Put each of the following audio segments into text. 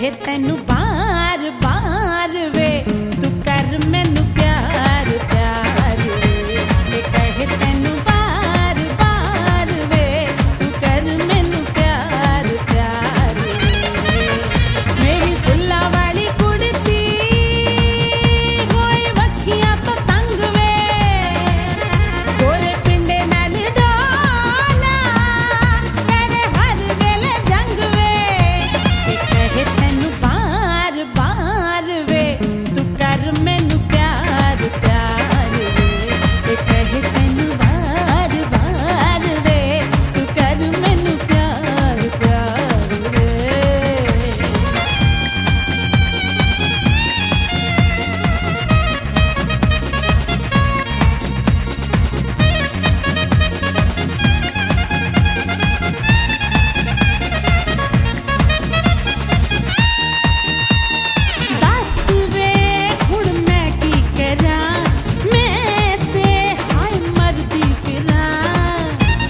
कहे तेनू बार बार वे तू कर मैनू प्यार प्यार वे ते कहे तेनू बार बार वे तू कर मैनू प्यार प्यार वे मेरी फुल्ला वाली कुड़ती होए वखियां तो तंग वे गोरे पिंडे नाल डोला करे हर वेले जंग वे ते कहे तेनू बार बार वे तू कर मैनू प्यार प्यार वे ते कहे तेनू बार बार वे तू कर मैनू प्यार प्यार वे दस वे हुण मैं की करां मैं ते हाय मरदी फिरां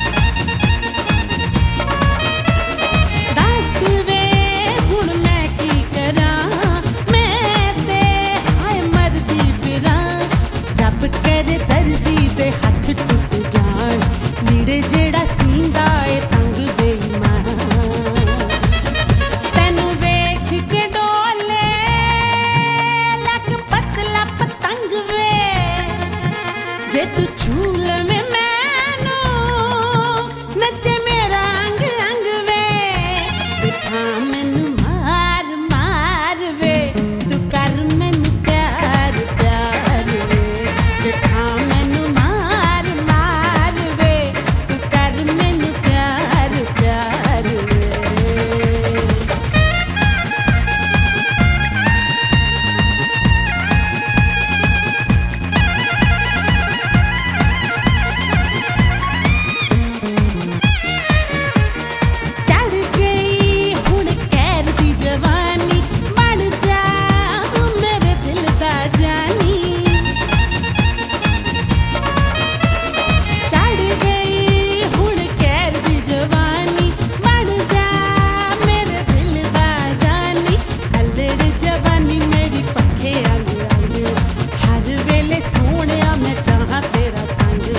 दस वे हुण मैं की करां मैं ते हाय मरदी फिरां रब करे दर्जी दे हथ टुट जान लीड़े जेड़ा सींदा ए तंग बेईमान तेनू वेख के डोले लक पतला पतंग वे जे तू छू लवे मैनू नचे मेरा अंग अंग वे बिठा मैनू मार मार वे तू कर मैनू प्यार प्यार वे बिठा मैनू मार मार वे तू कर मैनू प्यार प्यार वे चढ़ गई हुण कैर दी जवानी बन जा मेरे दिल दा जानी चढ़ गई हुण कैर दी जवानी बन जा मेरे दिल दा जानी अल्लड़ जवानी मेरी पक्खे अंग अंग हर वेले सोहणिया मैं चाहां तेरा संग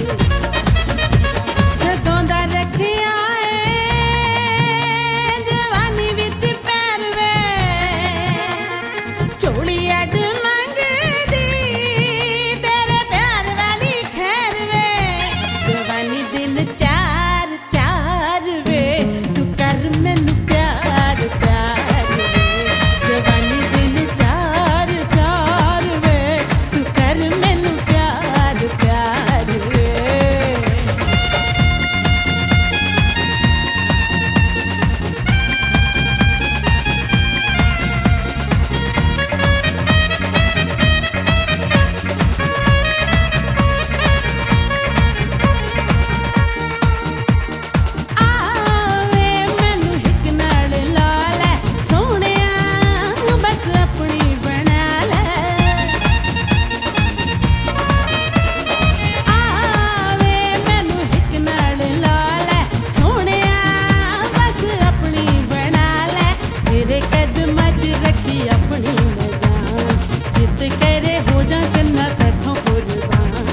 जदों दा रखिया जवानी विच पैर वे झोली अड मंगदी तेरे प्यार वाली खैर वे जवानी दिन चार चार वे तू कर मैनू प्यार प्यार वे जवानी दिन चार चार वे तू कर मैनू प्यार प्यार वे आवे मैनू हिक नाल ला लै सोहणिया बस अपनी बना लै आवे मैनू हिक नाल ला लै सोहणिया बस अपनी बना लै तेरे कदमां च रखी अपनी मजान जिद करे हो जा जन्ना तैथों कुर्बान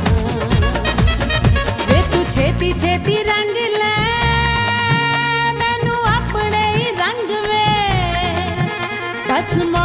वे तू छेती छेती रंग ले मैनू अपने ही रंग वे बस